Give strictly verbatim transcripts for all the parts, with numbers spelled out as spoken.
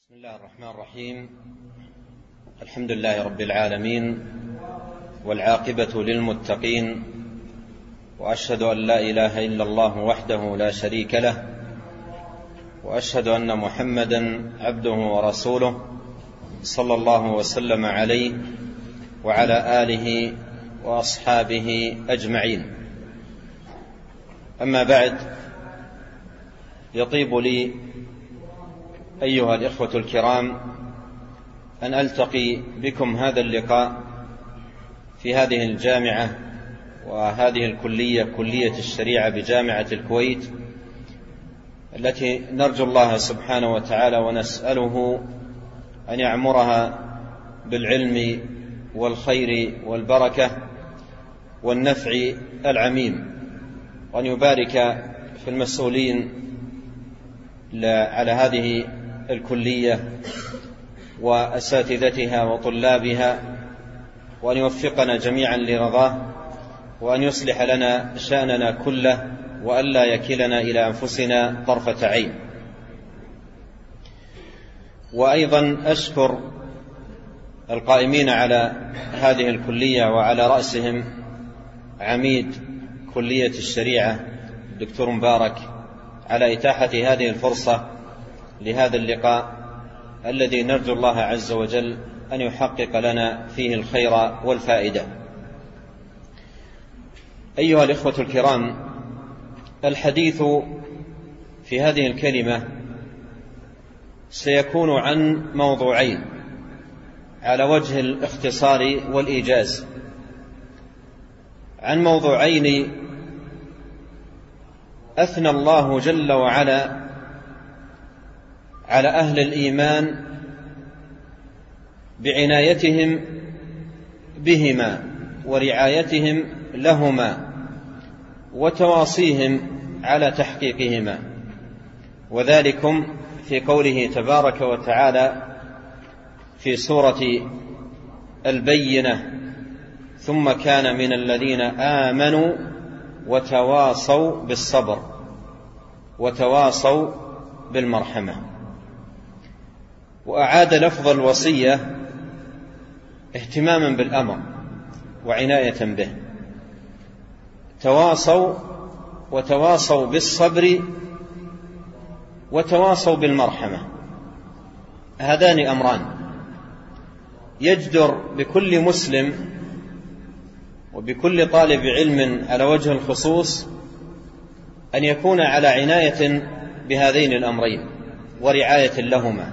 بسم الله الرحمن الرحيم. الحمد لله رب العالمين، والعاقبة للمتقين، وأشهد أن لا إله إلا الله وحده لا شريك له، وأشهد أن محمدا عبده ورسوله صلى الله وسلم عليه وعلى آله وأصحابه أجمعين. أما بعد، يطيب لي أيها الإخوة الكرام أن ألتقي بكم هذا اللقاء في هذه الجامعة وهذه الكلية، كلية الشريعة بجامعة الكويت، التي نرجو الله سبحانه وتعالى ونسأله أن يعمرها بالعلم والخير والبركة والنفع العميم، وأن يبارك في المسؤولين على هذه الكلية وأساتذتها وطلابها، وأن يوفقنا جميعا لرضاه، وأن يصلح لنا شأننا كله، وأن لا يكلنا إلى أنفسنا طرفة عين. وأيضا أشكر القائمين على هذه الكلية، وعلى رأسهم عميد كلية الشريعة الدكتور مبارك، على إتاحة هذه الفرصة لهذا اللقاء الذي نرجو الله عز وجل أن يحقق لنا فيه الخير والفائدة. أيها الإخوة الكرام، الحديث في هذه الكلمة سيكون عن موضوعين على وجه الاختصار والإيجاز، عن موضوعين أثنى الله جل وعلا على أهل الإيمان بعنايتهم بهما ورعايتهم لهما وتواصيهم على تحقيقهما، وذلكم في قوله تبارك وتعالى في سورة البينة: ثم كان من الذين آمنوا وتواصوا بالصبر وتواصوا بالمرحمة. وأعاد لفظ الوصية اهتماما بالأمر وعناية به: تواصوا وتواصوا بالصبر وتواصوا بالمرحمة. هذان أمران يجدر بكل مسلم وبكل طالب علم على وجه الخصوص أن يكون على عناية بهذين الأمرين ورعاية لهما،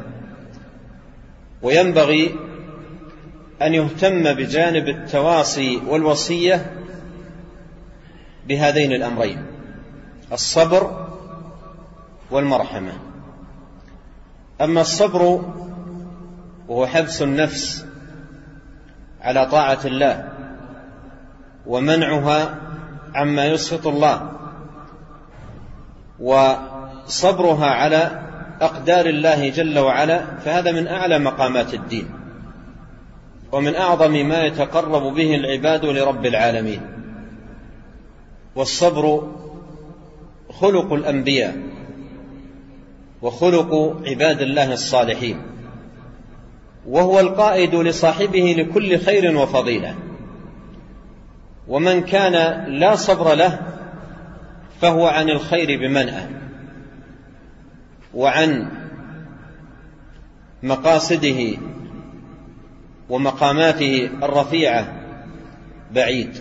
وينبغي أن يهتم بجانب التواصي والوصية بهذين الأمرين: الصبر والمرحمة. أما الصبر وهو حبس النفس على طاعة الله ومنعها عما يسخط الله، وصبرها على أقدار الله جل وعلا، فهذا من أعلى مقامات الدين ومن أعظم ما يتقرب به العباد لرب العالمين. والصبر خلق الأنبياء وخلق عباد الله الصالحين، وهو القائد لصاحبه لكل خير وفضيلة. ومن كان لا صبر له فهو عن الخير بمنأى، وعن مقاصده ومقاماته الرفيعة بعيد.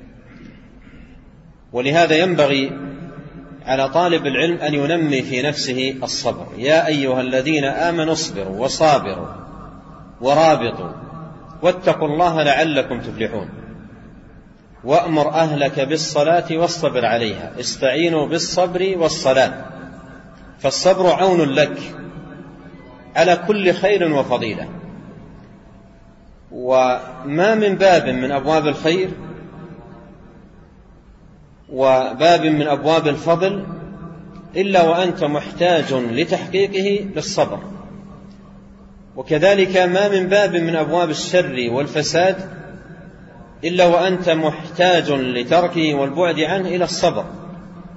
ولهذا ينبغي على طالب العلم أن ينمي في نفسه الصبر: يا أيها الذين آمنوا اصبروا وصابروا ورابطوا واتقوا الله لعلكم تفلحون، وأمر أهلك بالصلاة واصطبر عليها، استعينوا بالصبر والصلاة، فالصبر عون لك على كل خير وفضيلة. وما من باب من أبواب الخير وباب من أبواب الفضل إلا وأنت محتاج لتحقيقه بالصبر، وكذلك ما من باب من أبواب الشر والفساد إلا وأنت محتاج لتركه والبعد عنه إلى الصبر.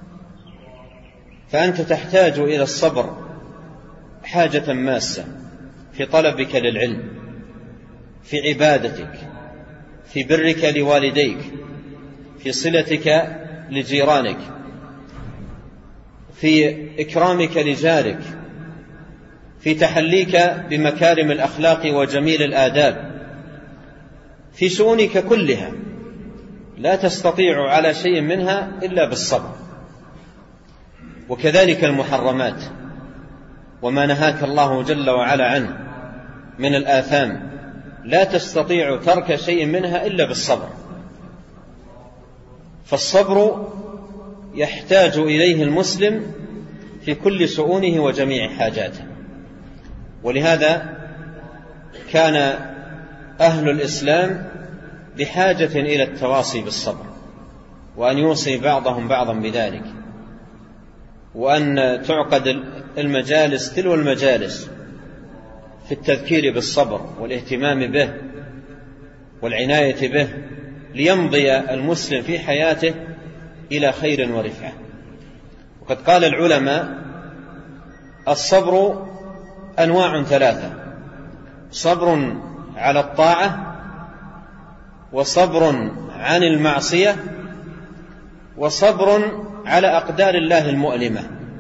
فأنت تحتاج إلى الصبر حاجة ماسة، في طلبك للعلم، في عبادتك، في برك لوالديك، في صلتك لجيرانك، في إكرامك لجارك، في تحليك بمكارم الأخلاق وجميل الآداب، في شؤونك كلها لا تستطيع على شيء منها إلا بالصبر. وكذلك المحرمات وما نهاك الله جل وعلا عنه من الآثام لا تستطيع ترك شيء منها إلا بالصبر. فالصبر يحتاج إليه المسلم في كل شؤونه وجميع حاجاته. ولهذا كان أهل الإسلام بحاجة إلى التواصي بالصبر، وأن يوصي بعضهم بعضا بذلك، وأن تعقد المجالس تلو المجالس في التذكير بالصبر والاهتمام به والعناية به، ليمضي المسلم في حياته إلى خير ورفعة. وقد قال العلماء: الصبر أنواع ثلاثة: صبر على الطاعة، وصبر عن المعصية، وصبر على أقدار الله المؤلمة،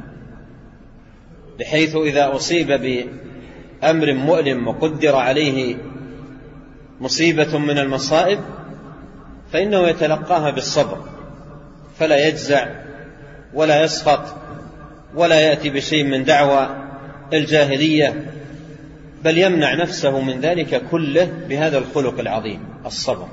بحيث إذا أصيب بأمر مؤلم وقدر عليه مصيبة من المصائب فإنه يتلقاها بالصبر، فلا يجزع ولا يسخط ولا يأتي بشيء من دعوى الجاهلية، بل يمنع نفسه من ذلك كله بهذا الخلق العظيم الصبر.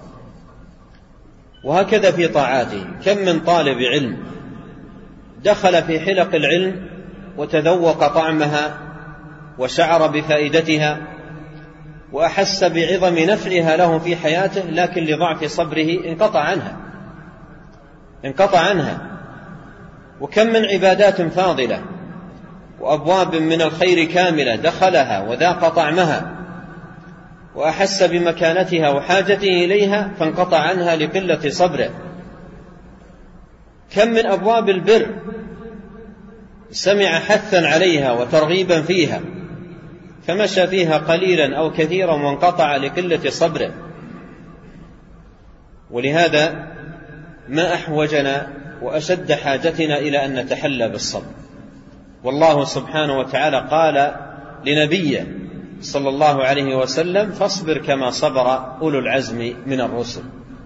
وهكذا في طاعاته، كم من طالب علم دخل في حلق العلم وتذوق طعمها وشعر بفائدتها وأحس بعظم نفعها له في حياته، لكن لضعف صبره انقطع عنها انقطع عنها وكم من عبادات فاضلة وأبواب من الخير كاملة دخلها وذاق طعمها وأحس بمكانتها وحاجته إليها فانقطع عنها لقلة صبره. كم من أبواب البر سمع حثا عليها وترغيبا فيها فمشى فيها قليلا أو كثيرا وانقطع لقلة صبره. ولهذا ما أحوجنا وأشد حاجتنا إلى أن نتحلى بالصبر. والله سبحانه وتعالى قال لنبيه صلى الله عليه وسلم: فاصبر كما صبر أولو العزم من الرسل.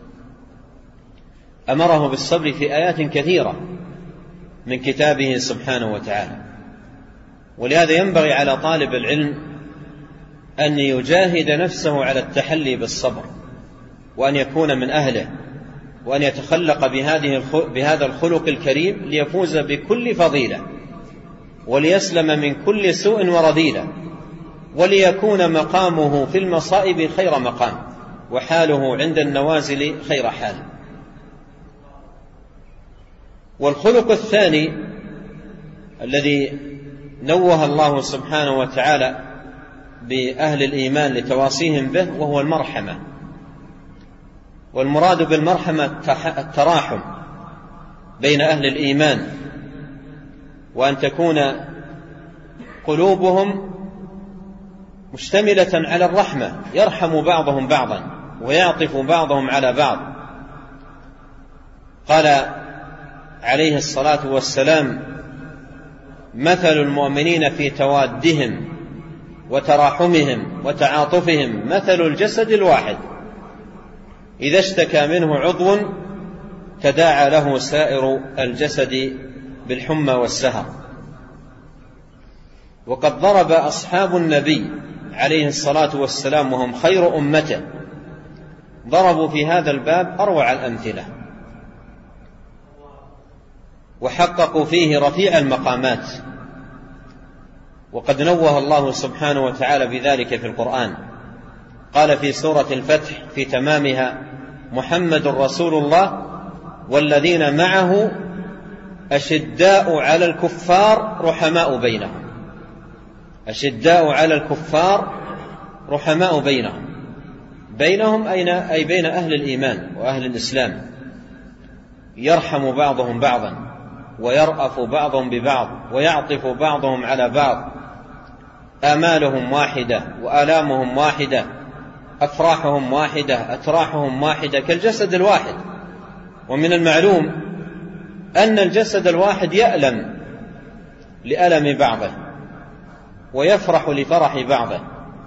أمره بالصبر في آيات كثيرة من كتابه سبحانه وتعالى. ولهذا ينبغي على طالب العلم أن يجاهد نفسه على التحلي بالصبر، وأن يكون من أهله، وأن يتخلق بهذا الخلق الكريم ليفوز بكل فضيلة وليسلم من كل سوء ورذيلة، وليكون مقامه في المصائب خير مقام وحاله عند النوازل خير حال. والخلق الثاني الذي نوه الله سبحانه وتعالى بأهل الإيمان لتواصيهم به وهو المرحمة. والمراد بالمرحمة التراحم بين أهل الإيمان، وأن تكون قلوبهم مشتملة على الرحمة، يرحم بعضهم بعضا ويعطف بعضهم على بعض. قال عليه الصلاة والسلام: مثل المؤمنين في توادهم وتراحمهم وتعاطفهم مثل الجسد الواحد إذا اشتكى منه عضو تداعى له سائر الجسد بالحمى والسهر. وقد ضرب أصحاب النبي عليه الصلاة والسلام وهم خير أمته، ضربوا في هذا الباب أروع الأمثلة وحققوا فيه رفيع المقامات. وقد نوه الله سبحانه وتعالى بذلك في القرآن. قال في سورة الفتح في تمامها: محمد رسول الله والذين معه أشداء على الكفار رحماء بينهم. أشداء على الكفار رحماء بينهم، بينهم أي بين أهل الإيمان وأهل الإسلام، يرحم بعضهم بعضا ويرأف بعضهم ببعض ويعطف بعضهم على بعض. آمالهم واحدة وآلامهم واحدة، أفراحهم واحدة، أتراحهم واحدة، كالجسد الواحد. ومن المعلوم أن الجسد الواحد يألم لألم بعضه ويفرح لفرح بعضه،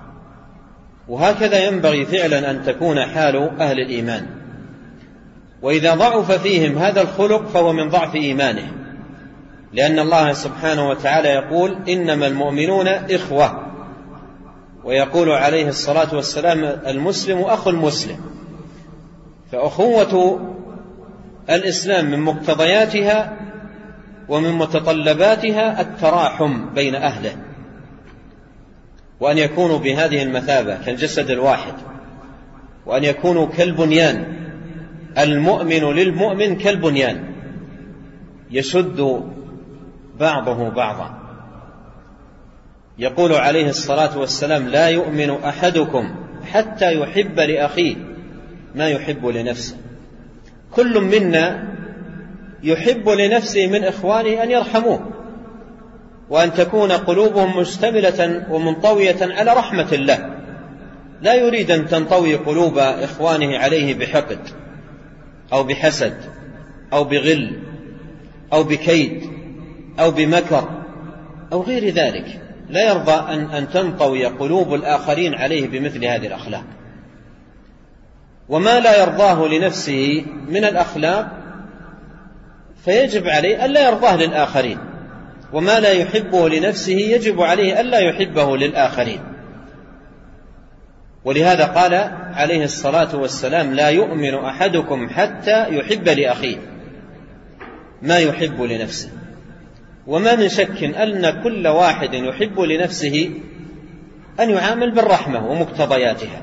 وهكذا ينبغي فعلا أن تكون حال أهل الإيمان. وإذا ضعف فيهم هذا الخلق فهو من ضعف إيمانه، لأن الله سبحانه وتعالى يقول إنما المؤمنون إخوة، ويقول عليه الصلاة والسلام المسلم أخو المسلم. فأخوة الإسلام من مقتضياتها ومن متطلباتها التراحم بين أهله، وأن يكونوا بهذه المثابة كالجسد الواحد، وأن يكونوا كالبنيان، المؤمن للمؤمن كالبنيان يشد بعضه بعضا. يقول عليه الصلاة والسلام لا يؤمن أحدكم حتى يحب لأخيه ما يحب لنفسه. كل منا يحب لنفسه من إخوانه أن يرحموه، وأن تكون قلوبهم مشتملة ومنطوية على رحمة الله، لا يريد أن تنطوي قلوب إخوانه عليه بحقد أو بحسد أو بغل أو بكيد أو بمكر أو غير ذلك. لا يرضى أن, أن تنطوي قلوب الآخرين عليه بمثل هذه الأخلاق. وما لا يرضاه لنفسه من الأخلاق فيجب عليه ألا يرضاه للآخرين، وما لا يحبه لنفسه يجب عليه ألا يحبه للآخرين. ولهذا قال عليه الصلاة والسلام لا يؤمن أحدكم حتى يحب لأخيه ما يحب لنفسه. وما من شك أن كل واحد يحب لنفسه أن يعامل بالرحمة ومقتضياتها،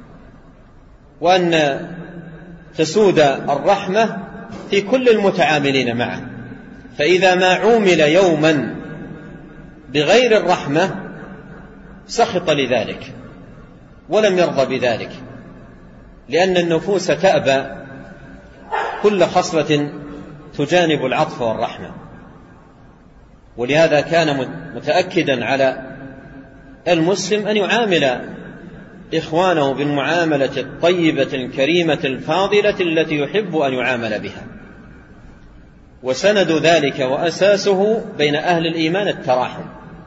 وأن تسود الرحمة في كل المتعاملين معه. فإذا ما عومل يوما بغير الرحمة سخط لذلك ولم يرضى بذلك، لأن النفوس تأبى كل خصلة تجانب العطف والرحمة. ولهذا كان متأكدا على المسلم أن يعامل إخوانه بالمعاملة الطيبة الكريمة الفاضلة التي يحب أن يعامل بها. وسند ذلك وأساسه بين أهل الإيمان التراحم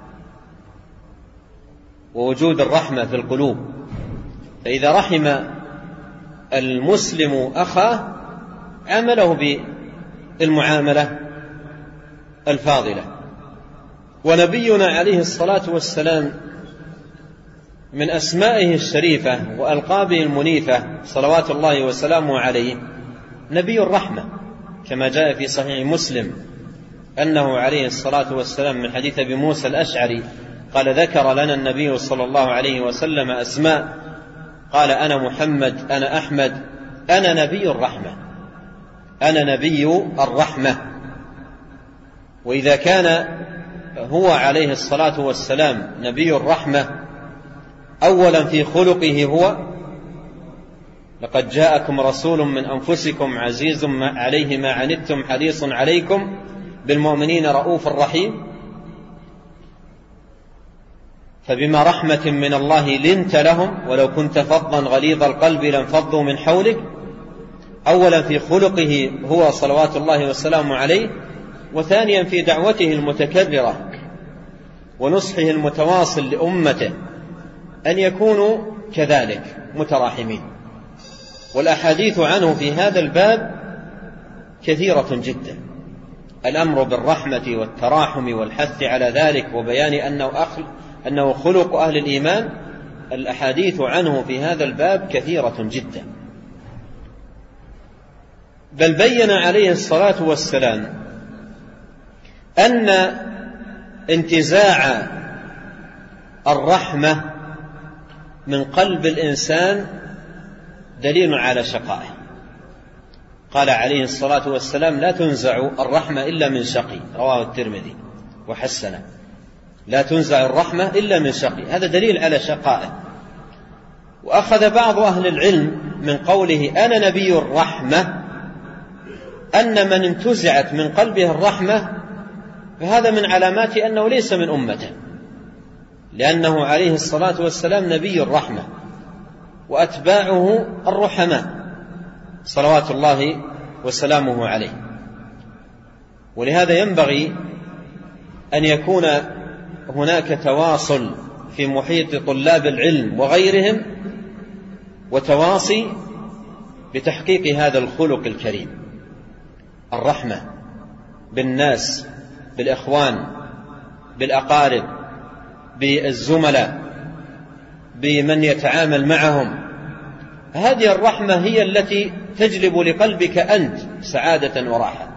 ووجود الرحمة في القلوب. فإذا رحم المسلم أخاه عامله بالمعاملة الفاضلة. ونبينا عليه الصلاة والسلام من أسمائه الشريفة وألقابه المنيفة صلوات الله وسلامه عليه نبي الرحمة، كما جاء في صحيح مسلم أنه عليه الصلاة والسلام من حديث أبي موسى الأشعري قال ذكر لنا النبي صلى الله عليه وسلم أسماء، قال أنا محمد، أنا أحمد، أنا نبي الرحمة، أنا نبي الرحمة. وإذا كان هو عليه الصلاة والسلام نبي الرحمة أولا في خلقه هو لقد جاءكم رسول من أنفسكم عزيز عليه ما عنتم حريص عليكم بالمؤمنين رؤوف رحيم، فبما رحمة من الله لنت لهم ولو كنت فظا غليظ القلب لانفضوا من حولك. أولا في خلقه هو صلوات الله والسلام عليه، وثانيا في دعوته المتكررة ونصحه المتواصل لأمته أن يكونوا كذلك متراحمين. والأحاديث عنه في هذا الباب كثيرة جدا، الأمر بالرحمة والتراحم والحث على ذلك وبيان أنه, أخل أنه خلق أهل الإيمان. الأحاديث عنه في هذا الباب كثيرة جدا، بل بين عليه الصلاة والسلام أن انتزاع الرحمة من قلب الإنسان دليل على شقائه. قال عليه الصلاة والسلام لا تنزع الرحمة إلا من شقي، رواه الترمذي وحسنه. لا تنزع الرحمة إلا من شقي، هذا دليل على شقائه. وأخذ بعض أهل العلم من قوله أنا نبي الرحمة أن من انتزعت من قلبه الرحمة فهذا من علامات أنه ليس من أمته، لأنه عليه الصلاة والسلام نبي الرحمة وأتباعه الرحماء صلوات الله وسلامه عليه. ولهذا ينبغي أن يكون هناك تواصل في محيط طلاب العلم وغيرهم، وتواصي بتحقيق هذا الخلق الكريم، الرحمة بالناس، بالإخوان، بالأقارب، بالزملاء، بمن يتعامل معهم. هذه الرحمة هي التي تجلب لقلبك أنت سعادة وراحة،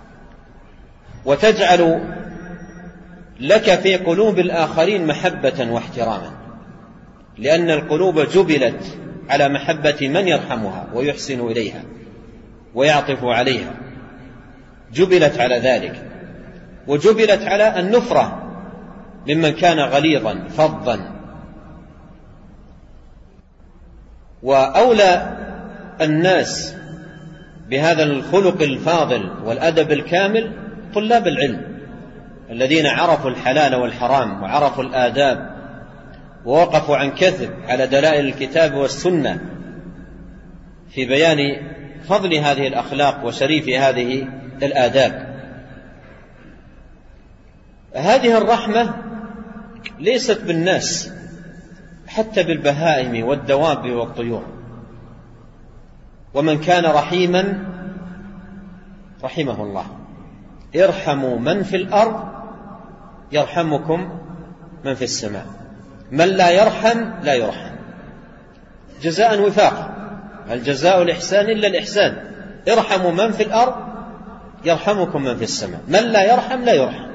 وتجعل لك في قلوب الآخرين محبة واحتراما، لأن القلوب جبلت على محبة من يرحمها ويحسن إليها ويعطف عليها، جبلت على ذلك، وجبلت على النفرة ممن كان غليظا فظا. وأولى الناس بهذا الخلق الفاضل والأدب الكامل طلاب العلم الذين عرفوا الحلال والحرام وعرفوا الآداب ووقفوا عن كذب على دلائل الكتاب والسنة في بيان فضل هذه الأخلاق وشريف هذه الآداب. هذه الرحمة ليست بالناس، حتى بالبهائم والدواب والطيور. ومن كان رحيما رحمه الله. ارحموا من في الأرض يرحمكم من في السماء. من لا يرحم لا يرحم. جزاء وفاق، هل جزاء الإحسان إلا الإحسان. ارحموا من في الأرض يرحمكم من في السماء. من لا يرحم لا يرحم.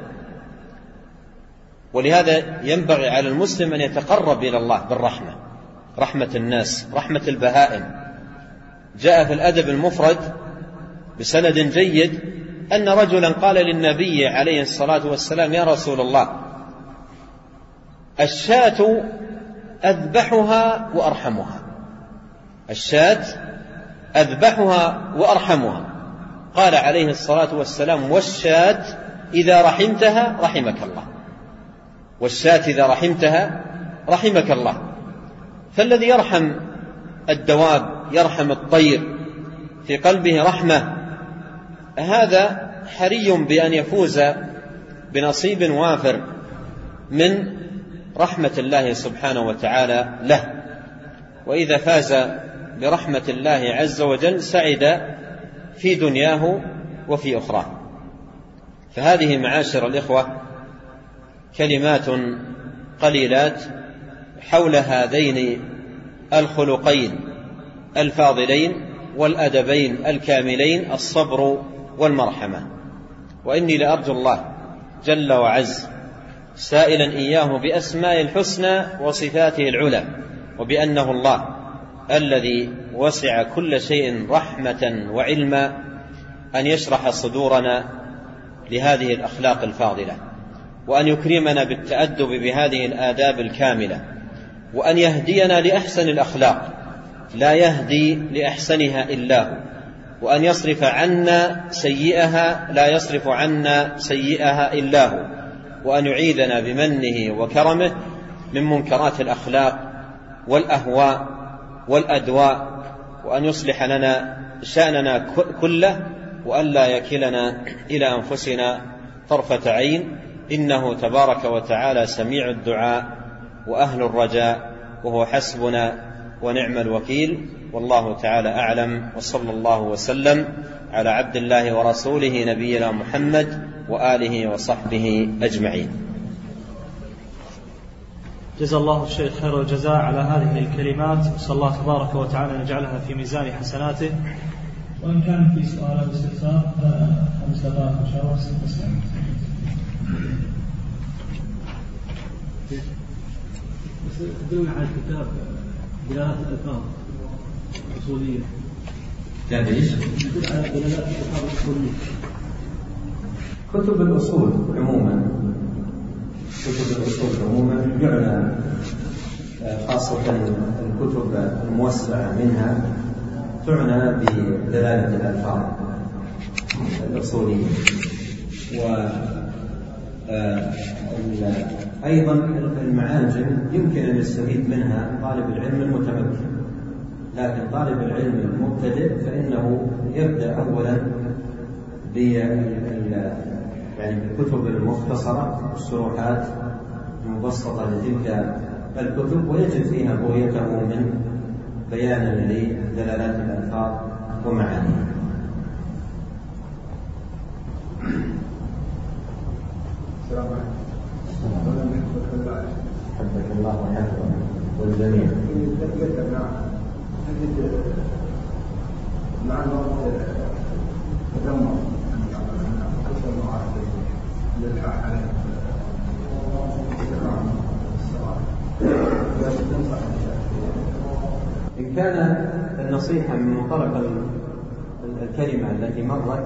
ولهذا ينبغي على المسلم أن يتقرب إلى الله بالرحمة، رحمة الناس، رحمة البهائم. جاء في الأدب المفرد بسند جيد أن رجلا قال للنبي عليه الصلاة والسلام: يا رسول الله، الشاة أذبحها وأرحمها. الشاة أذبحها وأرحمها. قال عليه الصلاة والسلام: والشاة إذا رحمتها رحمك الله. والشاة إذا رحمتها رحمك الله. فالذي يرحم الدواب، يرحم الطير، في قلبه رحمة، هذا حري بأن يفوز بنصيب وافر من رحمة الله سبحانه وتعالى له. وإذا فاز برحمة الله عز وجل سعد في دنياه وفي أخراه. فهذه معاشر الإخوة كلمات قليلات حول هذين الخلقين الفاضلين والأدبين الكاملين، الصبر والمرحمة. وإني لأرجو الله جل وعز سائلا إياه بأسماء الحسنى وصفاته العلى، وبأنه الله الذي وسع كل شيء رحمة وعلما، أن يشرح صدورنا لهذه الأخلاق الفاضلة، وأن يكرمنا بالتأدب بهذه الآداب الكاملة، وأن يهدينا لأحسن الأخلاق لا يهدي لأحسنها إلا هو، وأن يصرف عنا سيئها لا يصرف عنا سيئها إلا هو، وأن يعيذنا بمنه وكرمه من منكرات الأخلاق والأهواء والأدواء، وأن يصلح لنا شأننا كله، وأن لا يكلنا إلى أنفسنا طرفة عين، إنه تبارك وتعالى سميع الدعاء وأهل الرجاء، وهو حسبنا ونعم الوكيل. والله تعالى أعلم، وصلى الله وسلم على عبد الله ورسوله نبينا محمد وآله وصحبه أجمعين. جزا الله الشيخ خير الجزاء على هذه الكلمات، وصلى الله تبارك وتعالى أن يجعلها في ميزان حسناته. وإن كان في سؤال أو استفسار خمس دقائق إن شاء الله ستستمع. تدلنا على الكتاب دلالات الألفاظ الأصولية. كتاب إيش؟ تدل على دلالات الألفاظ الأصولية. كتب الأصول عموما، كتب الأصول عموما يعنى خاصة الكتب الموسعة منها تعنى بدلالة الألفاظ الأصولية. و أيضا المعاجم يمكن أن يستفيد منها طالب العلم المتمكن، لكن طالب العلم المبتدئ فإنه يبدأ أولا يعني بالكتب المختصرة والشروحات المبسطة لتلك الكتب، ويجد فيها بغيته من بيان لدلالات الألفاظ ومعانيها. السلام عليكم. حفظك الله ويحفظك والجميع. مع الوقت تدمر كثر المعاصي للحاح عليه إن كان النصيحة من منطلق الكلمة التي مرت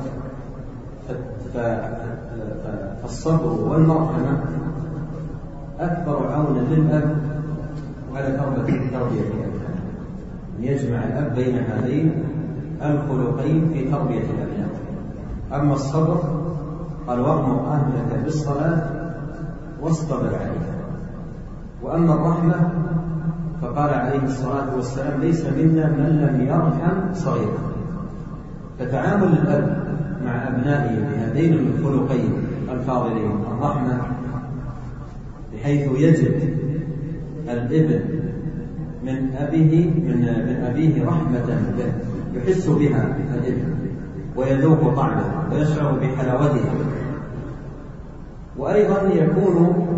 فالصبر والمرحمة أكبر عونا للأب على تربية الأبناء، أن يجمع الأب بين هذين الخلقين في تربية الأبناء. أما الصبر قال وأمر أهلك بالصلاة واصطبر عليها، وأما الرحمة فقال عليه الصلاة والسلام ليس منا من لم يرحم صغيرا. فتعامل الأب مع أبنائه بهذين الخلقين الفاضلين الرحمة، بحيث يجد الابن من أبيه من, من أبيه رحمة به يحس بها الابن ويذوق طعمها ويشعر بحلاوتها، وأيضا يكون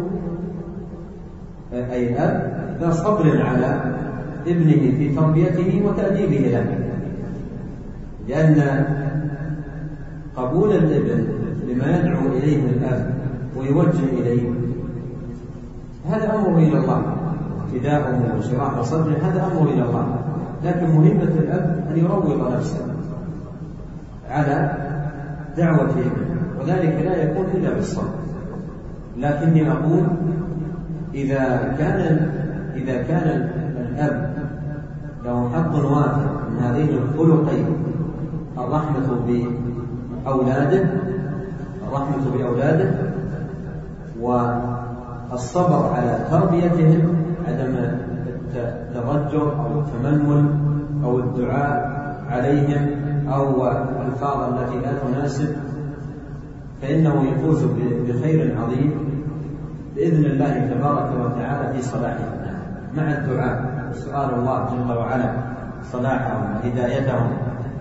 أي الأب ذا صبر على ابنه في تربيته وتأديبه له، لأن قبول الابن لما يدعو إليه الأب ويوجه إليه هذا أمر إلى الله، فداؤه وشراح صدره هذا أمر إلى الله، لكن مهمة الأب أن يروض نفسه على دعوة ابنه، وذلك لا يكون إلا بالصبر. لكني أقول إذا كان إذا كان الأب له حق وافر من هذين الخلقين، الرحمة بأولاده الرحمة بأولاده والصبر على تربيتهم، عدم التضجر أو التمنمل أو الدعاء عليهم أو الألفاظ التي لا تناسب، فإنه يفوز بخير عظيم بإذن الله تبارك وتعالى في صلاحهم مع الدعاء وسؤال الله جل وعلا صلاحهم وهدايتهم،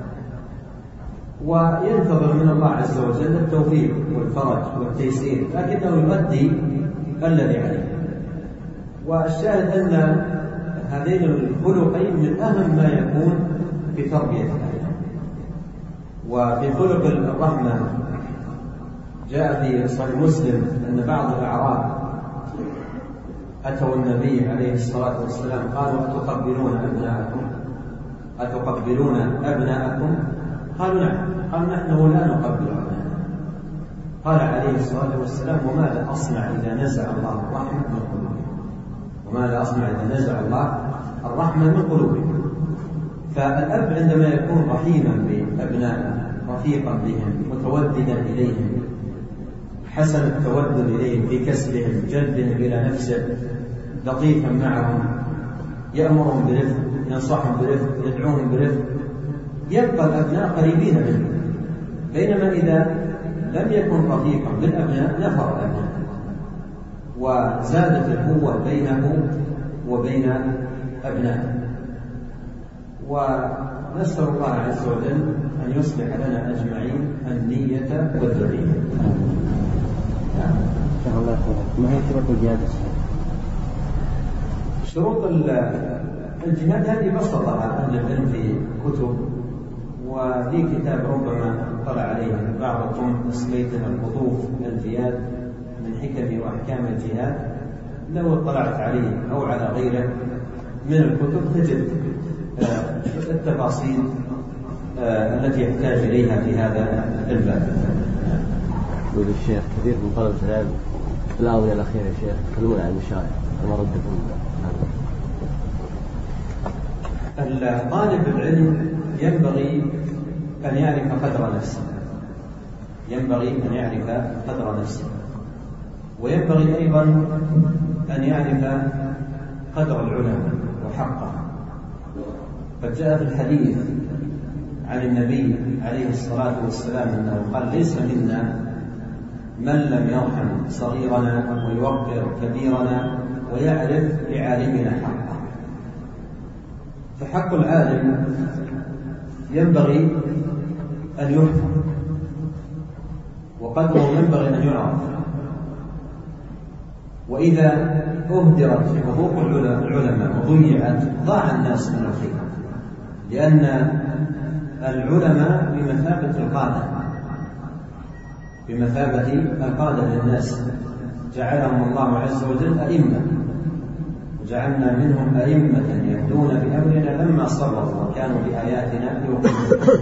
وينتظر من الله عز وجل التوفيق والفرج والتيسير، لكنه يؤدي الذي عليه. والشاهد أن هذين الخلقين من أهم ما يكون في تربية الأبناء. وفي خلق الرحمة جاء في صحيح مسلم أن بعض الأعراب أتوا النبي عليه الصلاة والسلام قالوا أتقبلون أبناءكم أتقبلون أبناءكم قالوا نعم. قال نحن لا نقبل أبناءنا. قال عليه الصلاة والسلام وماذا أصنع إذا نزع الله الرحمة من قلوبهم وماذا أصنع إذا نزع الله الرحمة من قلوبهم. فالأب عندما يكون رحيما بأبنائه رفيقا بهم متوددا إليهم حسن التودد إليهم في كسبهم جلبهم إلى نفسه لطيفا معهم يأمرهم برفق ينصحهم برفق يدعوهم برفق يبقى الأبناء قريبين منه. بينما إذا لم يكن رفيقا بالأبناء نفر الأبناء وزادت القوة بينه وبين أبنائه. ونسأل الله عز وجل أن يصلح لنا أجمعين النية والذرية. شاء الله يحفظك. ما هي شروط الجهاد الصحيح؟ شروط الجهاد هذه بسطها أهل العلم في كتب، وفي كتاب ربما اطلع عليه بعضكم اسميته القطوف الجهاد من حكم وأحكام الجهاد، لو اطلعت عليه أو على غيره من الكتب تجد التفاصيل التي يحتاج إليها في هذا الباب. يقول الشيخ كثير من طلبة العلم في الآونة الأخيرة يا شيخ يتكلمون عن المشايخ، فما ردكم هذا؟ طالب العلم ينبغي أن يعرف قدر نفسه، ينبغي أن يعرف قدر نفسه، وينبغي أيضا أن يعرف قدر العلماء وحقه. قد جاء في الحديث عن النبي عليه الصلاة والسلام أنه قال: ليس منا من لم يرحم صغيرنا ويوقر كبيرنا ويعرف لعالمنا حقه. فحق العالم ينبغي أن يحفظ، وقدره ينبغي أن يعرف. وإذا أهدرت حقوق العلماء وضيعت ضاع الناس من الخير، لأن العلماء بمثابة القادة بمثابة القادة للناس، جعلهم الله عز وجل أئمة، وجعلنا منهم أئمة يهدون بأمرنا لما صبروا وكانوا بآياتنا يوقنون.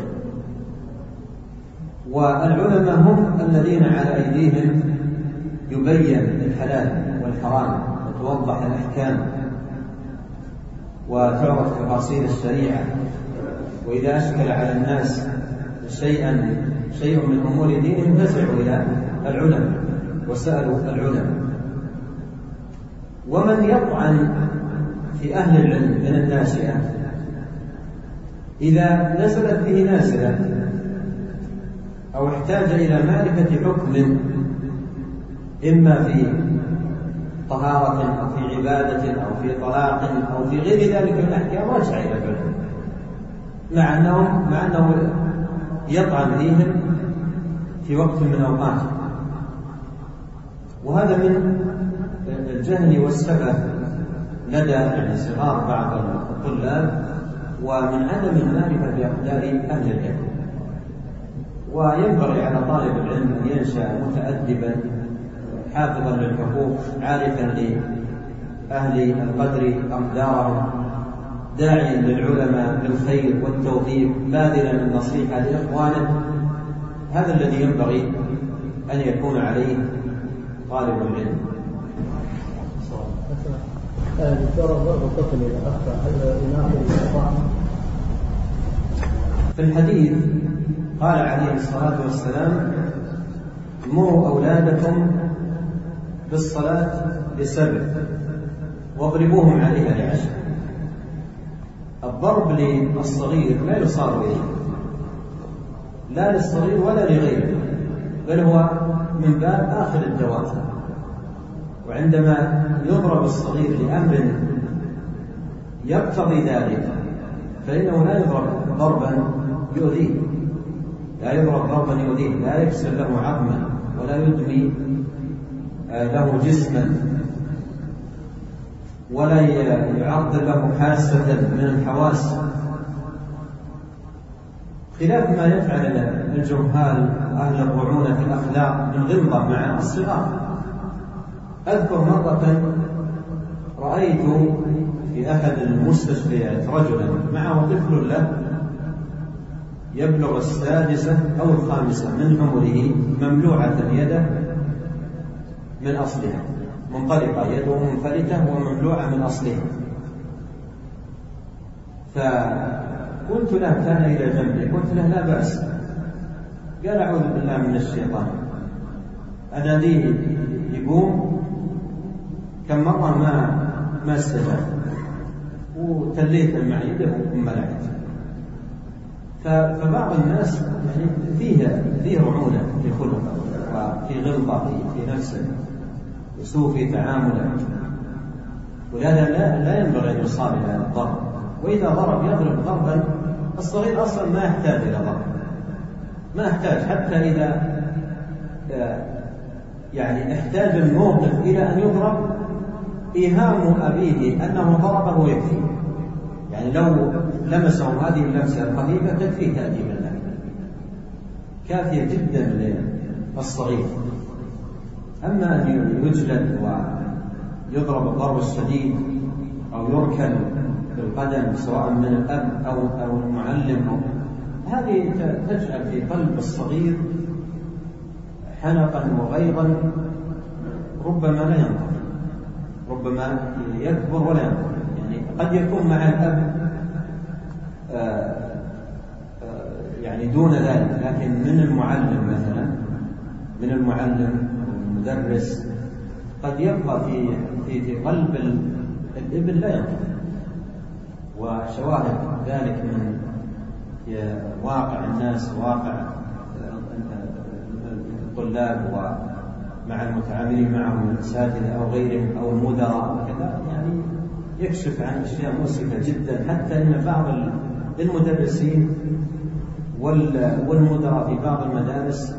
والعلماء هم الذين على أيديهم يبين الحلال والحرام وتوضح الأحكام وتعرف تفاصيل الشريعة. وإذا أشكل على الناس شيئا شيء من أمور دينهم فزعوا إلى العلماء وسألوا العلماء. ومن يطعن في أهل العلم من الناسئة إذا نزلت به نازلة أو احتاج إلى معرفة حكم إما في طهارة أو في عبادة أو في طلاق أو في غير ذلك من الأحكام رجع إلى العلم، مع أنه مع أنه يطعن فيهم في وقت من أوقاته. وهذا من الجهل والسفه لدى يعني صغار بعض الطلاب، ومن عدم المعرفة بأقدار أهل العلم. وينبغي على طالب العلم أن ينشأ متأدبا حافظا للحقوق، عارفا لأهل القدر أقدارهم، داعيا للعلماء بالخير والتوفيق، باذلا النصيحة لإخوانه. هذا الذي ينبغي أن يكون عليه طالب العلم. دكتور، ضرب الطفل إذا أخطأ هل يناقض الإطاعة؟ في الحديث قال عليه الصلاة والسلام: مروا أولادكم بالصلاة لسبع واضربوهم عليها لعشر. الضرب للصغير لا يصار إليه، لا للصغير ولا لغيره، بل هو من باب آخر الدوام. وعندما يضرب الصغير لأمر يقتضي ذلك فإنه لا يضرب ضربا يؤذيه، لا يضرب ضربا يؤذيه، لا يكسر له عظما ولا يدمي له جسما ولا يعطل له حاسة من الحواس، خلاف ما يفعل الجهال أهل الرعونة في الأخلاق من غلظة مع الصغار. أذكر مرة رأيت في أحد المستشفيات رجلا معه طفل له يبلغ السادسة أو الخامسة من عمره، مملوعة يده من أصلها، منطلقة يده منفلتة ومملوعة من أصلها. فقلت له، كان إلى جنبي، قلت له: لا بأس. قال: أعوذ بالله من الشيطان. أناديه يقوم، كم مرة ما ما استجاب، وتليت مع يده وملعت. فبعض الناس يعني فيه فيه رعونة في خلقه وفي غلظة في نفسه وسوء في تعامله، ولهذا لا, لا ينبغي أن يصاب إلى الضرب. وإذا ضرب يضرب ضربا، الصغير أصلا ما يحتاج إلى ضرب، ما يحتاج، حتى إذا يعني احتاج الموقف إلى أن يضرب إيهام أبيه أنه ضربه يكفي، يعني لو لمسه هذه اللمسة الخفيفة تكفي تأديبا له، كافية جدا للصغير. أما أن يجلد ويضرب الضرب الشديد أو يركل بالقدم سواء من الأب أو أو المعلم، أو هذه تجعل في قلب الصغير حنقا وغيظا ربما لا ينظر، ربما يكبر ولا ينظر. يعني قد يكون مع الأب آآ آآ يعني دون ذلك، لكن من المعلم مثلا، من المعلم والمدرس قد يبقى في في في قلب الابن لا ينطق. وشواهد ذلك من واقع الناس، واقع الطلاب ومع المتعاملين معهم من الأساتذة أو غيرهم أو المدراء وكذا، يعني يكشف عن أشياء مؤسفة جدا، حتى أن بعض المدرسين والمدراء في بعض المدارس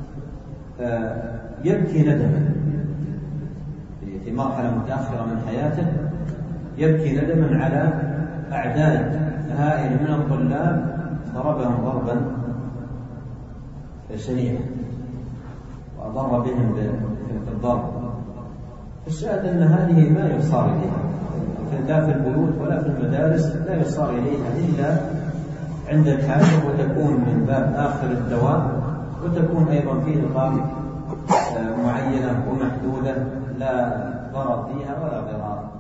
يبكي ندما في مرحلة متأخرة من حياته، يبكي ندما على أعداد هائلة من الطلاب ضربهم ضربا شنيعا وأضر بهم بالضرب. الشاهد أن هذه ما يصار إليها لا في البيوت ولا في المدارس، لا يصار إليها إلا عند الحاجة، وتكون من باب آخر الدوام، وتكون أيضا في نظام معينة ومحدودة لا ضرر فيها ولا ضرار.